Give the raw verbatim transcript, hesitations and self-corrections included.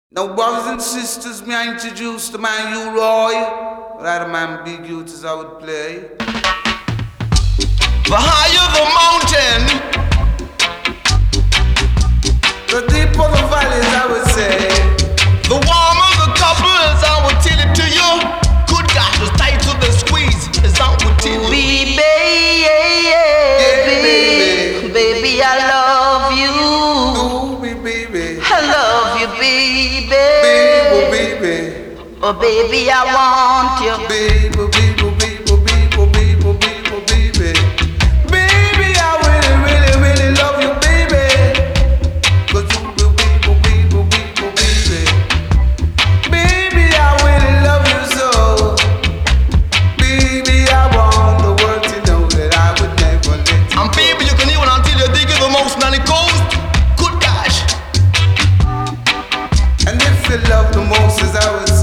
Now, brothers and sisters, may I introduce the man you Roy, right, a man big youth as I would play. The higher the mountain, the deeper the valleys, I would say. The warmer the couples, I would tell it to you. Good God, the tighter the squeeze, as I would tell you. Baby, yeah, baby, baby, I love you. Do me, baby. I love you, baby. Baby, oh, baby. Oh, baby, I want you. Baby, baby, baby, baby, baby, baby, baby. Baby, I really, really, really love you, baby. 'Cause you will be, baby, baby, baby. Baby, I really love you so. Baby, I want the world to know that I would never let you And go. baby, you can even until you dig it the most on the coast. Good gosh. And if you love the most, as I would